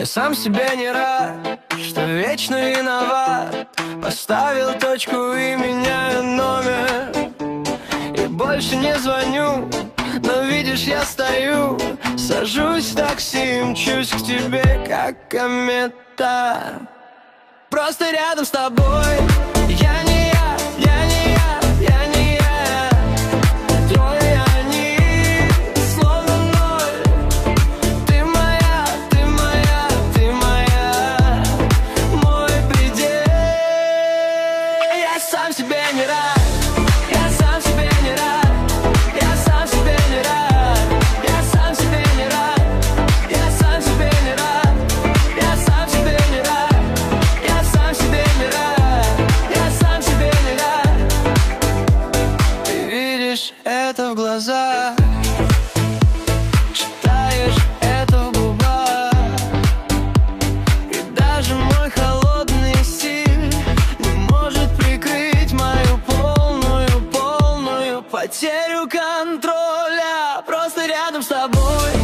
Я сам себе не рад, что вечно виноват. Поставил точку и меняю номер. И больше не звоню, но видишь, я стою. Сажусь в такси, мчусь к тебе, как комета. Просто рядом с тобой. Я не я, я не я, я не я. Твой они, словно ноль. Ты моя, ты моя, ты моя. Мой предел. Я сам себе не рад. Я сам себе не рад. Я сам себе не рад. Я сам себе не рад. Я сам себе не рад. Я сам себе не рад. Я сам себе не рад. Я сам себе не рад. Ты видишь это в глазах, читаешь это в губах. И даже мой холодный стиль не может прикрыть мою полную потерю контроля. Просто рядом с тобой.